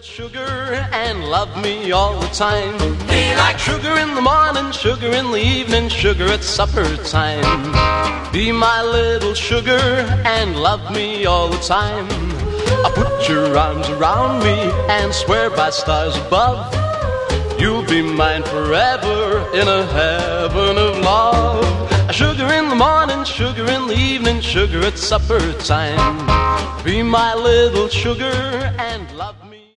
Sugar and love me all the time. Be like sugar in the morning, sugar in the evening, sugar at supper time. Be my little sugar and love me all the time. I'll put your arms around me and swear by stars above, you'll be mine forever in a heaven of love. Sugar in the morning, sugar in the evening, sugar at supper time. Be my little sugar and love me.